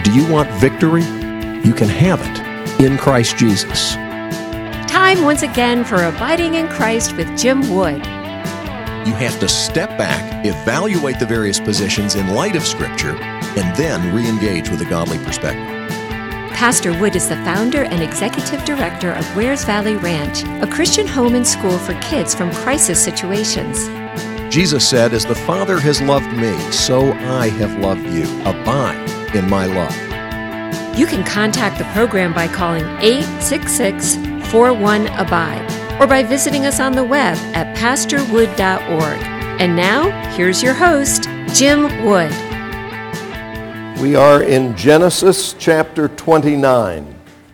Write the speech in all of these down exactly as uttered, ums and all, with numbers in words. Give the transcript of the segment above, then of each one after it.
Do you want victory? You can have it in Christ Jesus. Time once again for Abiding in Christ with Jim Wood. You have to step back, evaluate the various positions in light of Scripture, and then re-engage with a godly perspective. Pastor Wood is the founder and executive director of Wares Valley Ranch, a Christian home and school for kids from crisis situations. Jesus said, "As the Father has loved me, so I have loved you. Abide in my love." You can contact the program by calling eight six six, four one, ABIDE or by visiting us on the web at pastor wood dot org. And now, here's your host, Jim Wood. We are in Genesis chapter twenty-nine.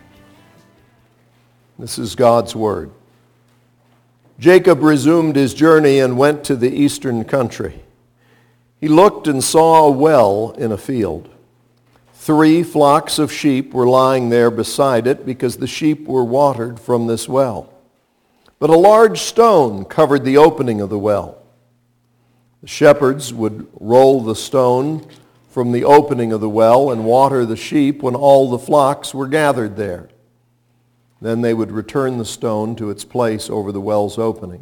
This is God's Word. Jacob resumed his journey and went to the eastern country. He looked and saw a well in a field. Three flocks of sheep were lying there beside it because the sheep were watered from this well. But a large stone covered the opening of the well. The shepherds would roll the stone from the opening of the well and water the sheep when all the flocks were gathered there. Then they would return the stone to its place over the well's opening.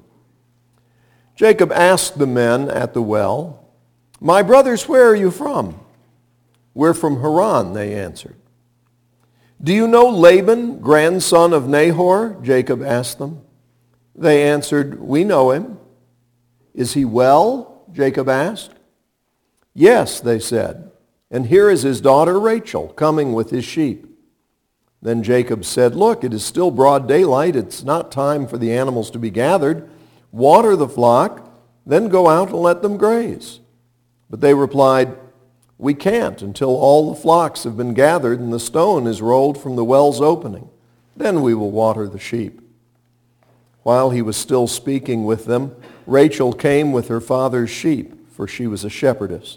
Jacob asked the men at the well, "My brothers, where are you from?" "We're from Haran," they answered. "Do you know Laban, grandson of Nahor?" Jacob asked them. They answered, "We know him." "Is he well?" Jacob asked. "Yes," they said, "and here is his daughter Rachel coming with his sheep." Then Jacob said, "Look, it is still broad daylight. It's not time for the animals to be gathered. Water the flock, then go out and let them graze." But they replied, "We can't until all the flocks have been gathered and the stone is rolled from the well's opening. Then we will water the sheep." While he was still speaking with them, Rachel came with her father's sheep, for she was a shepherdess.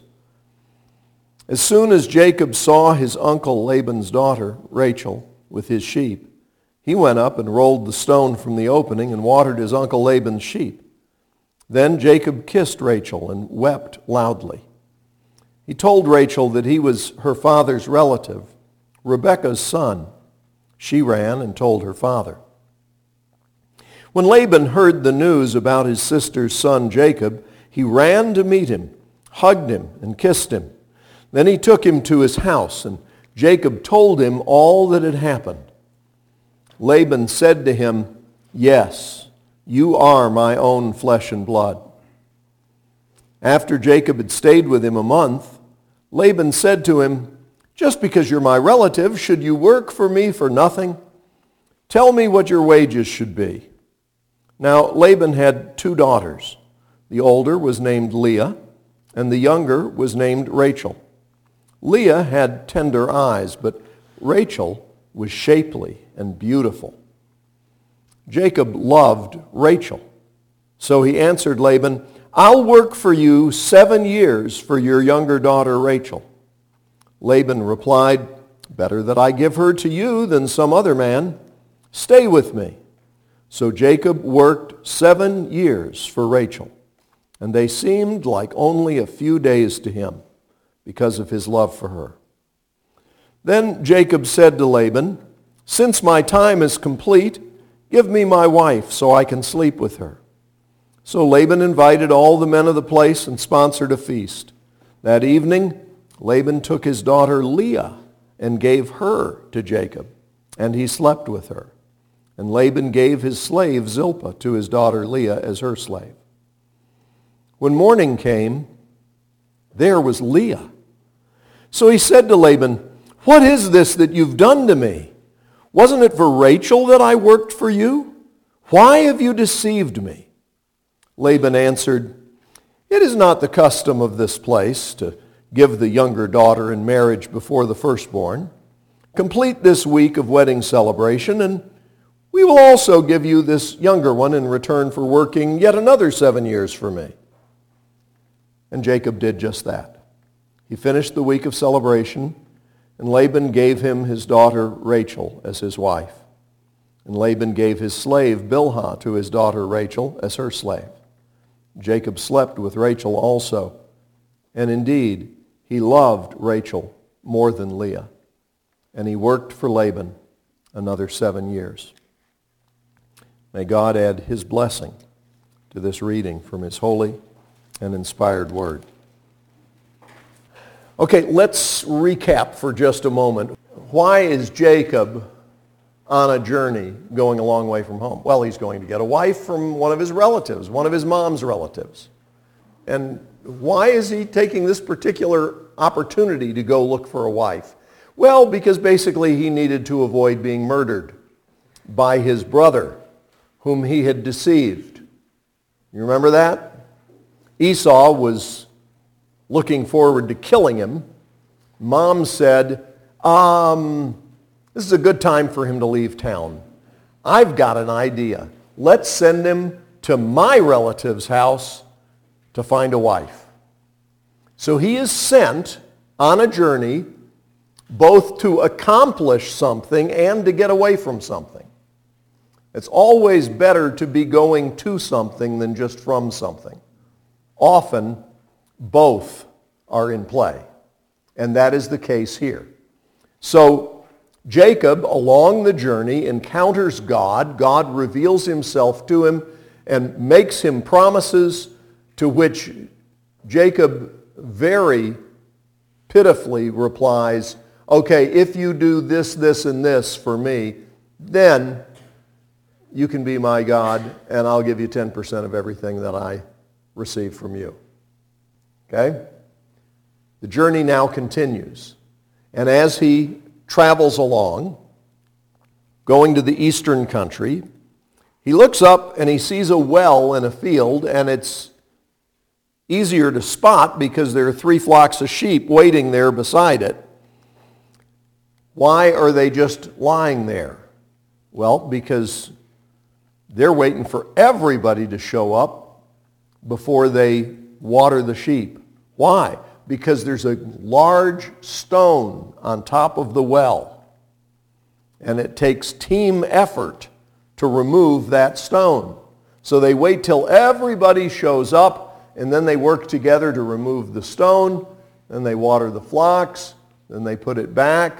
As soon as Jacob saw his uncle Laban's daughter, Rachel, with his sheep, he went up and rolled the stone from the opening and watered his uncle Laban's sheep. Then Jacob kissed Rachel and wept loudly. He told Rachel that he was her father's relative, Rebekah's son. She ran and told her father. When Laban heard the news about his sister's son Jacob, he ran to meet him, hugged him, and kissed him. Then he took him to his house, and Jacob told him all that had happened. Laban said to him, "Yes, you are my own flesh and blood." After Jacob had stayed with him a month, Laban said to him, "Just because you're my relative, should you work for me for nothing? Tell me what your wages should be." Now Laban had two daughters. The older was named Leah, and the younger was named Rachel. Leah had tender eyes, but Rachel was shapely and beautiful. Jacob loved Rachel. So he answered Laban, "I'll work for you seven years for your younger daughter Rachel." Laban replied, "Better that I give her to you than some other man. Stay with me." So Jacob worked seven years for Rachel, and they seemed like only a few days to him because of his love for her. Then Jacob said to Laban, "Since my time is complete, give me my wife so I can sleep with her." So Laban invited all the men of the place and sponsored a feast. That evening, Laban took his daughter Leah and gave her to Jacob, and he slept with her. And Laban gave his slave Zilpah to his daughter Leah as her slave. When morning came, there was Leah. So he said to Laban, "What is this that you've done to me? Wasn't it for Rachel that I worked for you? Why have you deceived me?" Laban answered, "It is not the custom of this place to give the younger daughter in marriage before the firstborn. Complete this week of wedding celebration, and we will also give you this younger one in return for working yet another seven years for me." And Jacob did just that. He finished the week of celebration, and Laban gave him his daughter Rachel as his wife. And Laban gave his slave Bilhah to his daughter Rachel as her slave. Jacob slept with Rachel also, and indeed he loved Rachel more than Leah. and he worked for Laban another seven years. May God add his blessing to this reading from his holy and inspired word. Okay, let's recap for just a moment. Why is Jacob on a journey going a long way from home? Well, he's going to get a wife from one of his relatives, one of his mom's relatives. And why is he taking this particular opportunity to go look for a wife? Well, because basically he needed to avoid being murdered by his brother, whom he had deceived. You remember that? Esau was looking forward to killing him. Mom said, um, this is a good time for him to leave town. I've got an idea. Let's send him to my relative's house to find a wife. So he is sent on a journey both to accomplish something and to get away from something. It's always better to be going to something than just from something. Often, both are in play, and that is the case here. So Jacob, along the journey, encounters God. God reveals himself to him and makes him promises to which Jacob very pitifully replies, okay, if you do this, this, and this for me, then you can be my God, and I'll give you ten percent of everything that I receive from you. Okay? The journey now continues. And as he travels along, going to the eastern country, he looks up and he sees a well in a field, and it's easier to spot because there are three flocks of sheep waiting there beside it. Why are they just lying there? Well, because they're waiting for everybody to show up before they water the sheep. Why? Because there's a large stone on top of the well, and it takes team effort to remove that stone. So they wait till everybody shows up, and then they work together to remove the stone, then they water the flocks, then they put it back.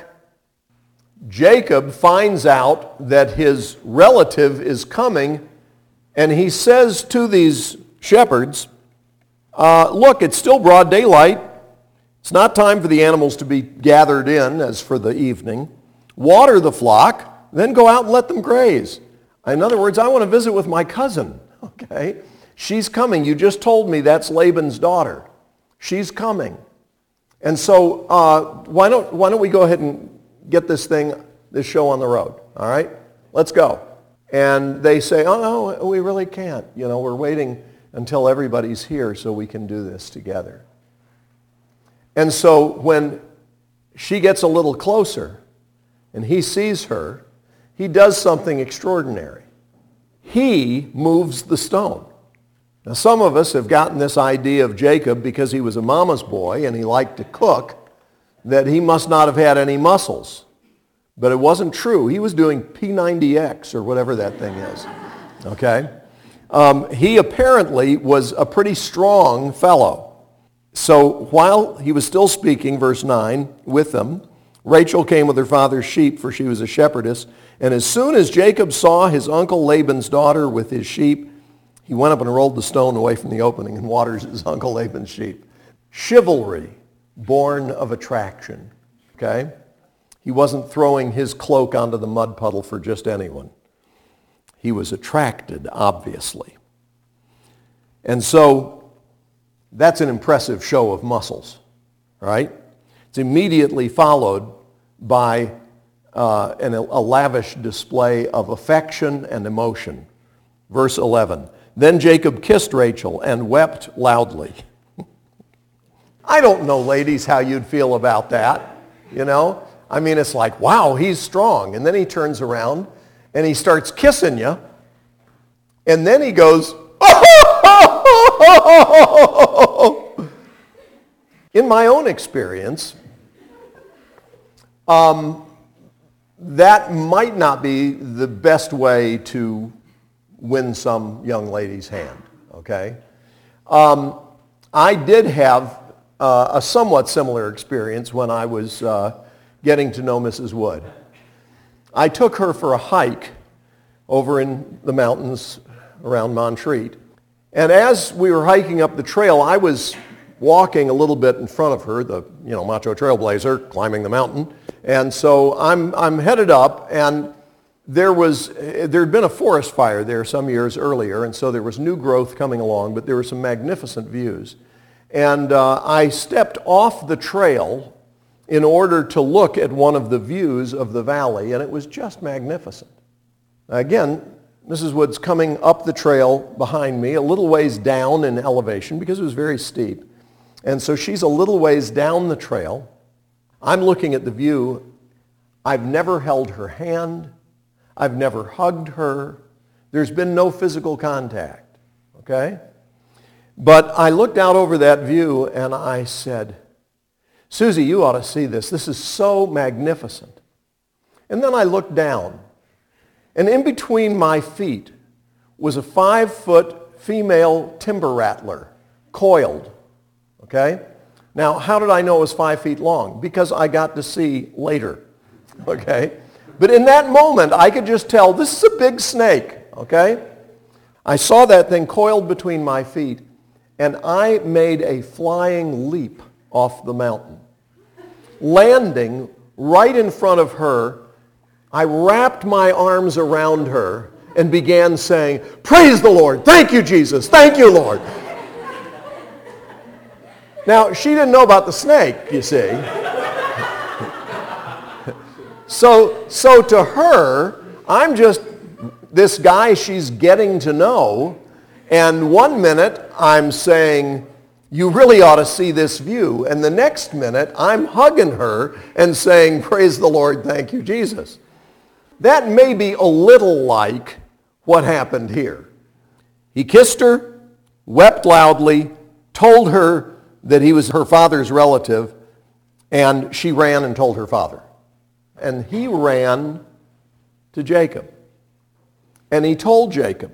Jacob finds out that his relative is coming, and he says to these shepherds, uh, look, it's still broad daylight. It's not time for the animals to be gathered in as for the evening. Water the flock, then go out and let them graze. In other words, I want to visit with my cousin. Okay? She's coming. You just told me that's Laban's daughter. She's coming. And so uh, why don't why don't we go ahead and get this thing, this show on the road, all right? Let's go. And they say, oh, no, we really can't. You know, we're waiting until everybody's here so we can do this together. And so when she gets a little closer and he sees her, he does something extraordinary. He moves the stone. Now, some of us have gotten this idea of Jacob because he was a mama's boy and he liked to cook, that he must not have had any muscles. But it wasn't true. He was doing P ninety X or whatever that thing is. Okay? Um, he apparently was a pretty strong fellow. So while he was still speaking, verse nine, with them, Rachel came with her father's sheep, for she was a shepherdess. And as soon as Jacob saw his uncle Laban's daughter with his sheep, he went up and rolled the stone away from the opening and waters his uncle Laban's sheep. Chivalry, born of attraction. Okay? He wasn't throwing his cloak onto the mud puddle for just anyone. He was attracted, obviously. And so that's an impressive show of muscles, right? It's immediately followed by uh, an, a lavish display of affection and emotion. Verse eleven, then Jacob kissed Rachel and wept loudly. I don't know, ladies, how you'd feel about that, you know? I mean, it's like, wow, he's strong. And then he turns around and he starts kissing you. And then he goes, oh! In my own experience, um, that might not be the best way to win some young lady's hand, okay? Um, I did have uh, a somewhat similar experience when I was uh, getting to know Missus Wood. I took her for a hike over in the mountains around Montreat. And as we were hiking up the trail, I was walking a little bit in front of her, the you know macho trailblazer, climbing the mountain. And so I'm I'm headed up, and there was there had been a forest fire there some years earlier, and so there was new growth coming along, but there were some magnificent views. And uh, I stepped off the trail in order to look at one of the views of the valley, and it was just magnificent. Again, Missus Wood's coming up the trail behind me, a little ways down in elevation because it was very steep. And so she's a little ways down the trail. I'm looking at the view. I've never held her hand. I've never hugged her. There's been no physical contact, okay? But I looked out over that view and I said, Susie, you ought to see this. This is so magnificent. And then I looked down, and in between my feet was a five-foot female timber rattler, coiled, okay? Now, how did I know it was five feet long? Because I got to see later, okay? But in that moment, I could just tell, this is a big snake, okay? I saw that thing coiled between my feet, and I made a flying leap off the mountain. Landing right in front of her, I wrapped my arms around her and began saying, praise the Lord, thank you, Jesus, thank you, Lord. Now, she didn't know about the snake, you see. So, so to her, I'm just this guy she's getting to know, and one minute I'm saying, you really ought to see this view, and the next minute I'm hugging her and saying, praise the Lord, thank you, Jesus. That may be a little like what happened here. He kissed her, wept loudly, told her that he was her father's relative, and she ran and told her father. And he ran to Jacob. And he told Jacob,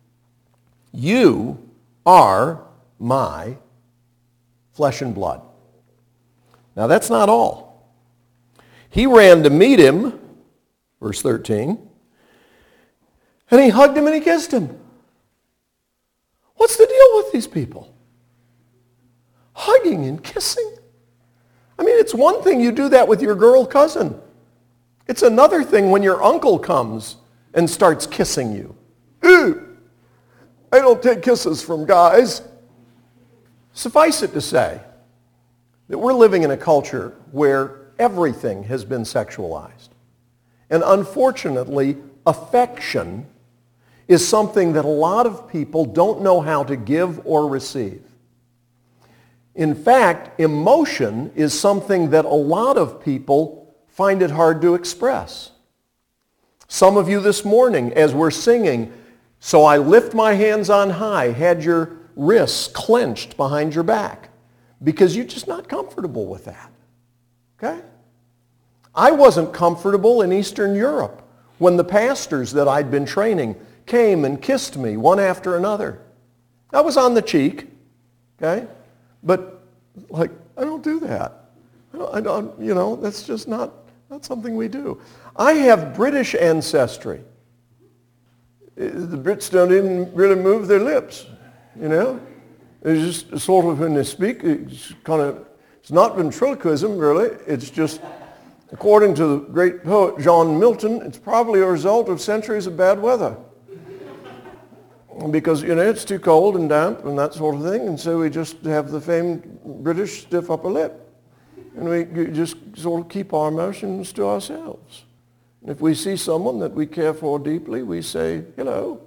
you are my flesh and blood. Now that's not all. He ran to meet him, verse thirteen, and he hugged him and he kissed him. What's the deal with these people? Hugging and kissing? I mean, it's one thing you do that with your girl cousin. It's another thing when your uncle comes and starts kissing you. Ew, I don't take kisses from guys. Suffice it to say that we're living in a culture where everything has been sexualized. And unfortunately, affection is something that a lot of people don't know how to give or receive. In fact, emotion is something that a lot of people find it hard to express. Some of you this morning, as we're singing, so I lift my hands on high, had your wrists clenched behind your back because you're just not comfortable with that, okay? I wasn't comfortable in Eastern Europe when the pastors that I'd been training came and kissed me one after another. I was on the cheek, okay? But, like, I don't do that. I don't, I don't you know, that's just not, not something we do. I have British ancestry. The Brits don't even really move their lips, you know? It's just sort of when they speak, it's kind of, it's not ventriloquism, really. It's just, according to the great poet John Milton, it's probably a result of centuries of bad weather. Because, you know, it's too cold and damp and that sort of thing, and so we just have the famed British stiff upper lip. And we just sort of keep our emotions to ourselves. And if we see someone that we care for deeply, we say, hello.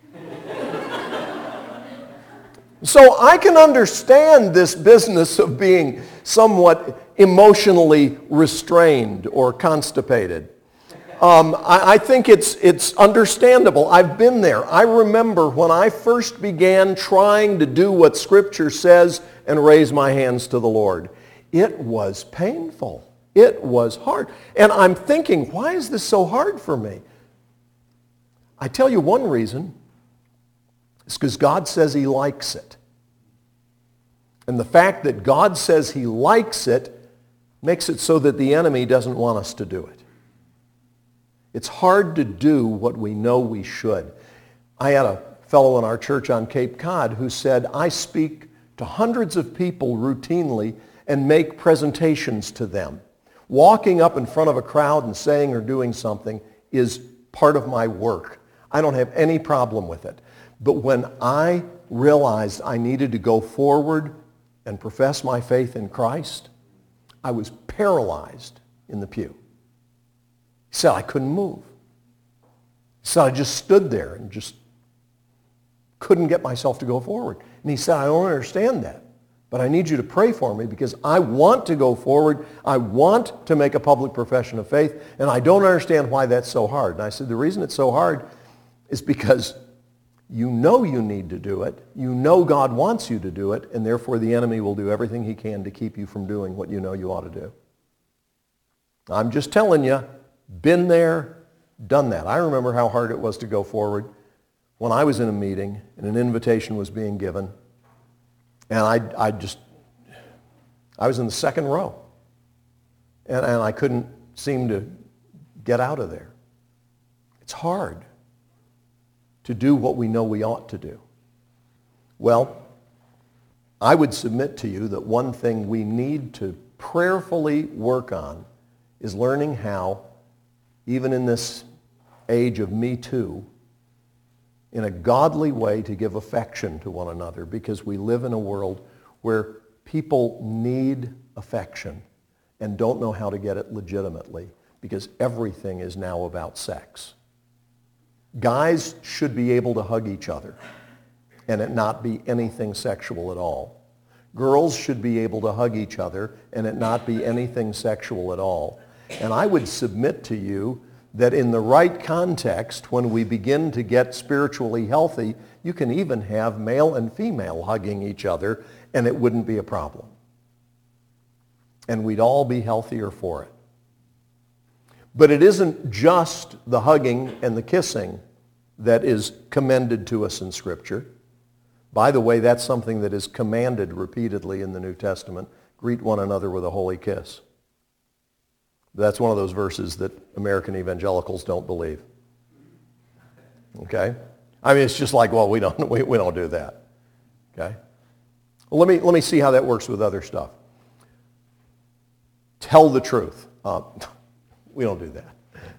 So I can understand this business of being somewhat emotionally restrained or constipated. Um, I, I think it's, it's understandable. I've been there. I remember when I first began trying to do what Scripture says and raise my hands to the Lord. It was painful. It was hard. And I'm thinking, why is this so hard for me? I tell you one reason. It's because God says he likes it. And the fact that God says he likes it makes it so that the enemy doesn't want us to do it. It's hard to do what we know we should. I had a fellow in our church on Cape Cod who said, I speak to hundreds of people routinely and make presentations to them. Walking up in front of a crowd and saying or doing something is part of my work. I don't have any problem with it. But when I realized I needed to go forward and profess my faith in Christ, I was paralyzed in the pew. He said I couldn't move. He said I just stood there and just couldn't get myself to go forward. And he said, I don't understand that, but I need you to pray for me because I want to go forward. I want to make a public profession of faith, and I don't understand why that's so hard. And I said, the reason it's so hard is because you know you need to do it. You know God wants you to do it, and therefore the enemy will do everything he can to keep you from doing what you know you ought to do. I'm just telling you, been there, done that. I remember how hard it was to go forward when I was in a meeting and an invitation was being given, and I, I just, I was in the second row, and, and I couldn't seem to get out of there. It's hard to do what we know we ought to do. Well, I would submit to you that one thing we need to prayerfully work on is learning how, even in this age of Me Too, in a godly way to give affection to one another, because we live in a world where people need affection and don't know how to get it legitimately because everything is now about sex. Guys should be able to hug each other and it not be anything sexual at all. Girls should be able to hug each other and it not be anything sexual at all. And I would submit to you that in the right context, when we begin to get spiritually healthy, you can even have male and female hugging each other and it wouldn't be a problem. And we'd all be healthier for it. But it isn't just the hugging and the kissing that is commended to us in Scripture. By the way, that's something that is commanded repeatedly in the New Testament. Greet one another with a holy kiss. That's one of those verses that American evangelicals don't believe. Okay? I mean, it's just like, well, we don't we, we don't do that. Okay? Well, let me let me see how that works with other stuff. Tell the truth. Uh, we don't do that.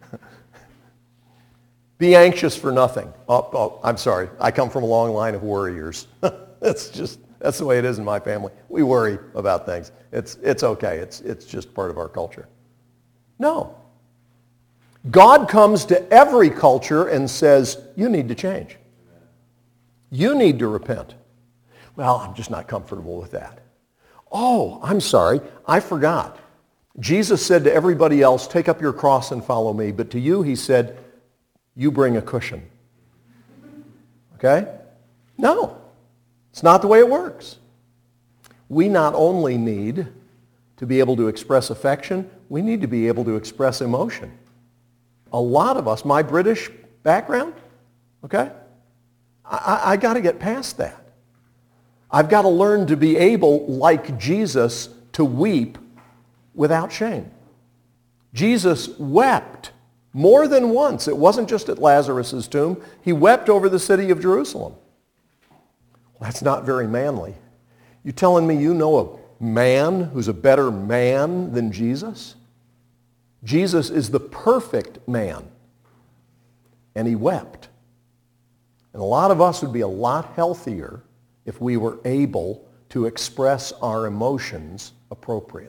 Be anxious for nothing. Oh, oh, I'm sorry. I come from a long line of worriers. That's just that's the way it is in my family. We worry about things. It's it's okay. It's it's just part of our culture. No. God comes to every culture and says, you need to change. You need to repent. Well, I'm just not comfortable with that. Oh, I'm sorry. I forgot. Jesus said to everybody else, take up your cross and follow me. But to you, he said, you bring a cushion. Okay? No. It's not the way it works. We not only need to be able to express affection, we need to be able to express emotion. A lot of us, my British background, okay, I, I got to get past that. I've got to learn to be able, like Jesus, to weep without shame. Jesus wept more than once. It wasn't just at Lazarus' tomb. He wept over the city of Jerusalem. Well, that's not very manly. You telling me you know a man who's a better man than Jesus? Jesus is the perfect man, and he wept. And a lot of us would be a lot healthier if we were able to express our emotions appropriately.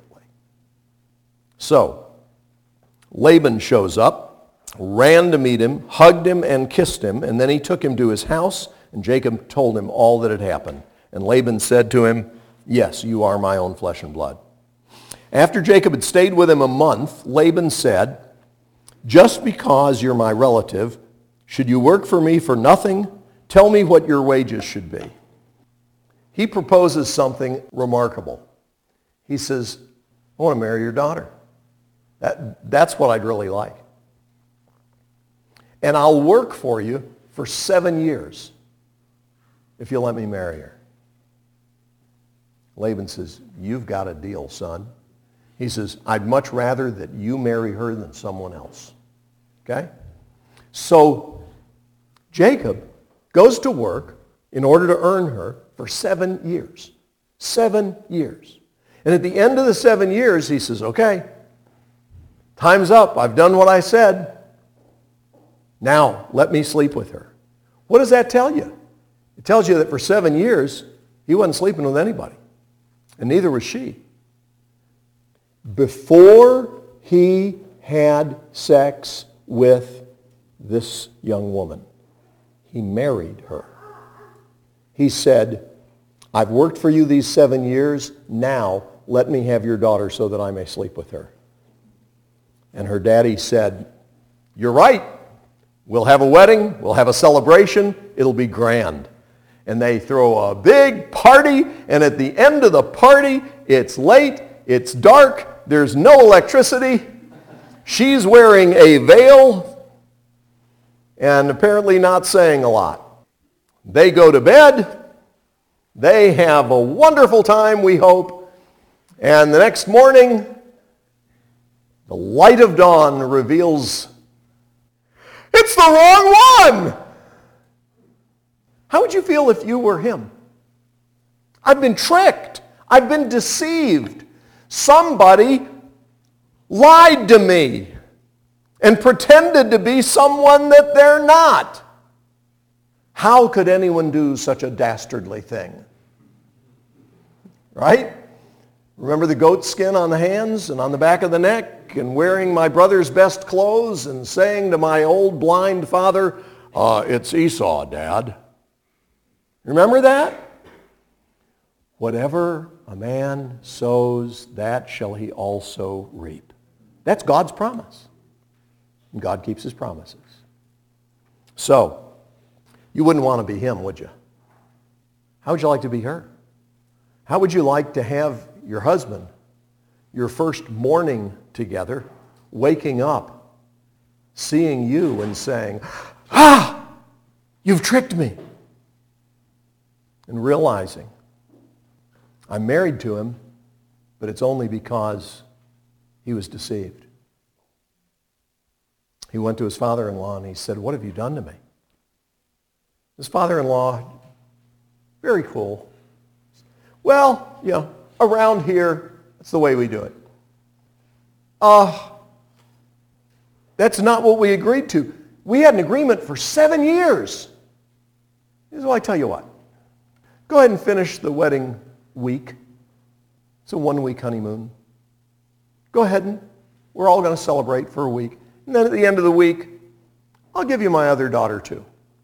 So, Laban shows up, ran to meet him, hugged him and kissed him, and then he took him to his house, and Jacob told him all that had happened. And Laban said to him, yes, you are my own flesh and blood. After Jacob had stayed with him a month, Laban said, just because you're my relative, should you work for me for nothing? Tell me what your wages should be. He proposes something remarkable. He says, I want to marry your daughter. That, that's what I'd really like. And I'll work for you for seven years if you'll let me marry her. Laban says, you've got a deal, son. He says, I'd much rather that you marry her than someone else. Okay? So Jacob goes to work in order to earn her for seven years. Seven years. And at the end of the seven years, he says, okay, time's up. I've done what I said. Now, let me sleep with her. What does that tell you? It tells you that for seven years, he wasn't sleeping with anybody. And neither was she. Before he had sex with this young woman, he married her. He said, I've worked for you these seven years. Now let me have your daughter so that I may sleep with her. And her daddy said, you're right. We'll have a wedding. We'll have a celebration. It'll be grand. And they throw a big party, and at the end of the party, it's late, it's dark, there's no electricity. She's wearing a veil and apparently not saying a lot. They go to bed. They have a wonderful time, we hope. And the next morning, the light of dawn reveals it's the wrong one. How would you feel if you were him? I've been tricked. I've been deceived. Somebody lied to me and pretended to be someone that they're not. How could anyone do such a dastardly thing? Right? Remember the goat skin on the hands and on the back of the neck, and wearing my brother's best clothes and saying to my old blind father, uh, it's Esau, Dad. Remember that? Whatever a man sows, that shall he also reap. That's God's promise. And God keeps his promises. So, you wouldn't want to be him, would you? How would you like to be her? How would you like to have your husband, your first morning together, waking up, seeing you and saying, ah, you've tricked me. And realizing, I'm married to him, but it's only because he was deceived. He went to his father-in-law and he said, what have you done to me? His father-in-law, very cool. Well, you know, around here, that's the way we do it. Uh, that's not what we agreed to. We had an agreement for seven years. He said, well, I tell you what. Go ahead and finish the wedding week. It's a one-week honeymoon. Go ahead and we're all going to celebrate for a week. And then at the end of the week, I'll give you my other daughter too,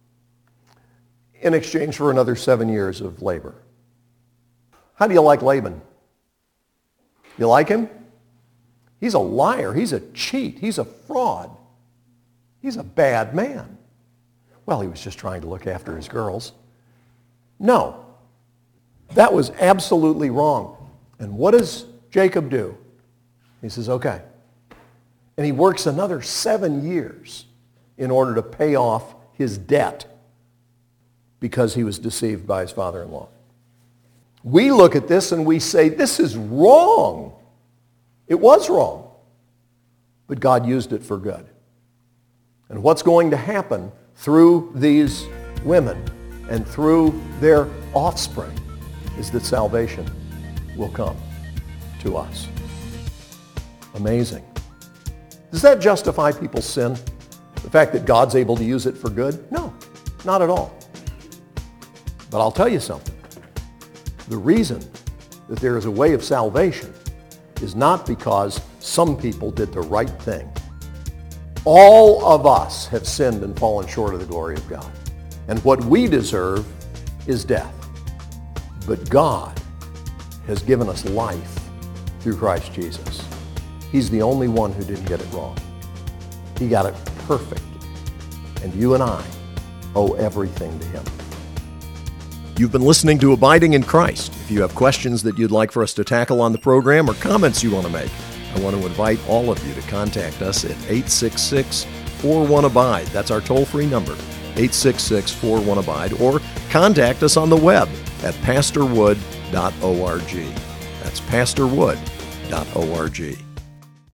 in exchange for another seven years of labor. How do you like Laban? You like him? He's a liar. He's a cheat. He's a fraud. He's a bad man. Well, he was just trying to look after his girls. No. That was absolutely wrong. And what does Jacob do? He says, okay. And he works another seven years in order to pay off his debt because he was deceived by his father-in-law. We look at this and we say, this is wrong. It was wrong. But God used it for good. And what's going to happen through these women and through their offspring is that salvation will come to us. Amazing. Does that justify people's sin? The fact that God's able to use it for good? No, not at all. But I'll tell you something. The reason that there is a way of salvation is not because some people did the right thing. All of us have sinned and fallen short of the glory of God. And what we deserve is death. But God has given us life through Christ Jesus. He's the only one who didn't get it wrong. He got it perfect. And you and I owe everything to him. You've been listening to Abiding in Christ. If you have questions that you'd like for us to tackle on the program or comments you want to make, I want to invite all of you to contact us at eight six six, four one, abide. That's our toll-free number, eight six six, four one, abide, or contact us on the web at pastor wood dot org. That's pastor wood dot org.